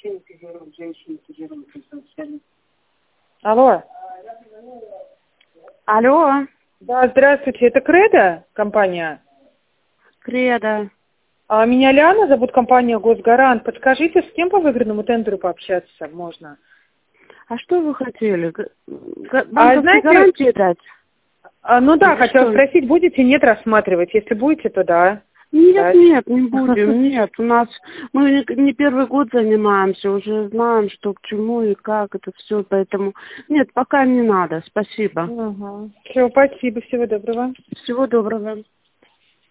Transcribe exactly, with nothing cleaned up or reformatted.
Алло. Алло. Да, здравствуйте, это Кредо, компания? Кредо. А, меня Лиана зовут, компания Госгарант. Подскажите, с кем по выигранному тендеру пообщаться можно? А что вы хотели? Г- г- А, Банковские знаете, гарантии дать? а, ну да, Или хотела что? спросить, будете, нет, рассматривать? Если будете, то да. Нет, Да. нет, не будем, нет. У нас, мы не не первый год занимаемся, уже знаем, что к чему и как это все, поэтому нет, пока не надо, спасибо. Угу. Все, спасибо, всего доброго. Всего доброго.